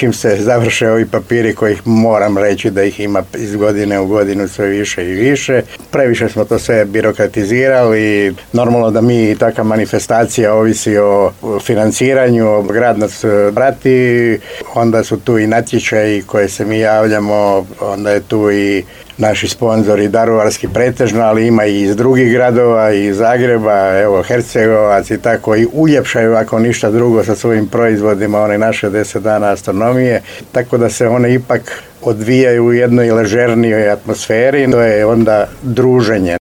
čim se završe ovi papiri kojih moram reći da ih ima iz godine u godinu sve više i više. Previše smo to sve birokratizirali. Normalno da mi takva manifestacija ovisi o financiranju, grad nas prati, onda su tu i natječaji koje se mi javljamo, onda je tu i naši sponzori daruvarski pretežno, ali ima i iz drugih gradova, i iz Zagreba, evo Hercegovac i tako, i uljepšaju ako ništa drugo sa svojim proizvodima one naše 10 dana astronomije, tako da se one ipak odvijaju u jednoj ležernijoj atmosferi, to je onda druženje.